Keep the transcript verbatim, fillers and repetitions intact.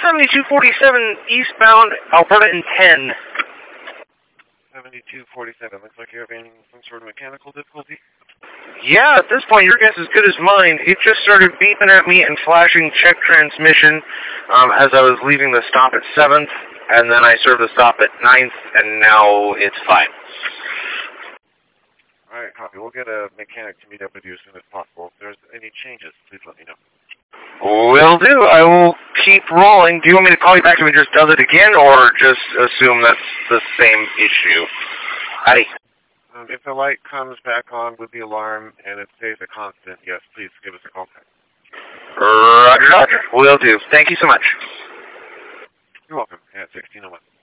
seventy-two forty-seven eastbound, Alberta in ten. seventy-two forty-seven. Looks like you're having some sort of mechanical difficulty. Yeah, at this point, your guess is as good as mine. It just started beeping at me and flashing check transmission um, as I was leaving the stop at seventh, and then I served the stop at ninth, and now it's fine. All right, copy. We'll get a mechanic to meet up with you as soon as possible. If there's any changes, please let me know. Will do. I will keep rolling. Do you want me to call you back if it just does it again, or just assume that's the same issue? Howdy. Um, if the light comes back on with the alarm and it stays a constant, yes, please give us a call back. Roger, Roger. Will do. Thank you so much. You're welcome. At sixteen oh one.